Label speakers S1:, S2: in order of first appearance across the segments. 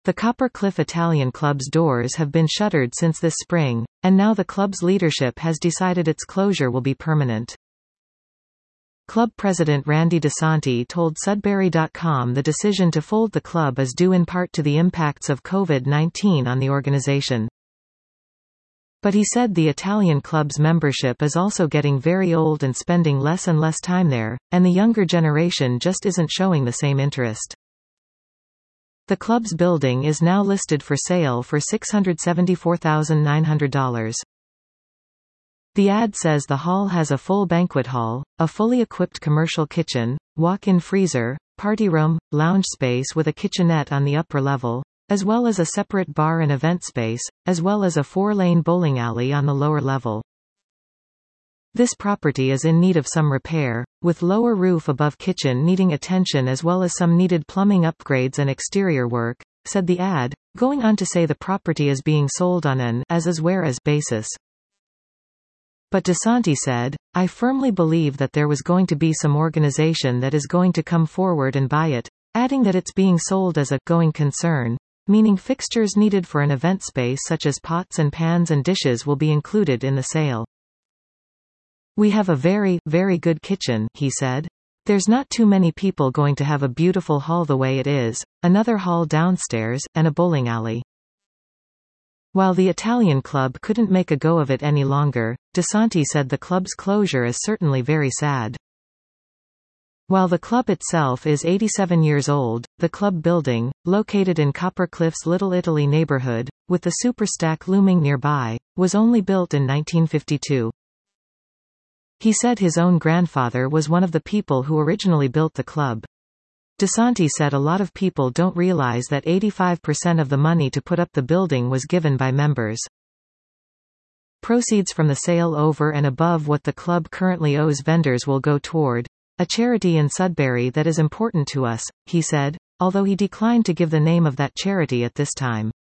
S1: The Copper Cliff Italian Club's doors have been shuttered since this spring, and now the club's leadership has decided its closure will be permanent. Club president Randy DeSanti told Sudbury.com the decision to fold the club is due in part to the impacts of COVID-19 on the organization. But he said the Italian club's membership is also getting very old and spending less and less time there, and the younger generation just isn't showing the same interest. The club's building is now listed for sale for $674,900. The ad says the hall has a full banquet hall, a fully equipped commercial kitchen, walk-in freezer, party room, lounge space with a kitchenette on the upper level, as well as a separate bar and event space, as well as a 4-lane bowling alley on the lower level. This property is in need of some repair, with lower roof above kitchen needing attention as well as some needed plumbing upgrades and exterior work, said the ad, going on to say the property is being sold on an as-is-where-as basis. But DeSanti said, "I firmly believe that there was going to be some organization that is going to come forward and buy it," adding that it's being sold as a going concern, meaning fixtures needed for an event space such as pots and pans and dishes will be included in the sale. "We have a very, very good kitchen," he said. "There's not too many people going to have a beautiful hall the way it is, another hall downstairs, and a bowling alley." While the Italian club couldn't make a go of it any longer, DeSanti said the club's closure is certainly very sad. While the club itself is 87 years old, the club building, located in Copper Cliff's Little Italy neighborhood, with the Superstack looming nearby, was only built in 1952. He said his own grandfather was one of the people who originally built the club. DeSanti said a lot of people don't realize that 85% of the money to put up the building was given by members. Proceeds from the sale over and above what the club currently owes vendors will go toward a charity in Sudbury that is important to us, he said, although he declined to give the name of that charity at this time.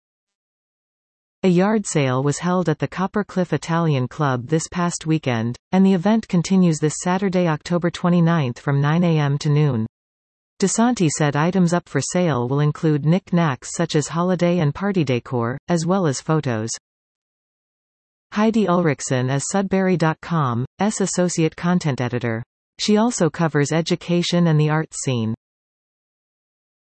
S1: A yard sale was held at the Copper Cliff Italian Club this past weekend, and the event continues this Saturday, October 29 from 9 a.m. to noon. DeSanti said items up for sale will include knick-knacks such as holiday and party decor, as well as photos. Heidi Ulrichsen is Sudbury.com's associate content editor. She also covers education and the arts scene.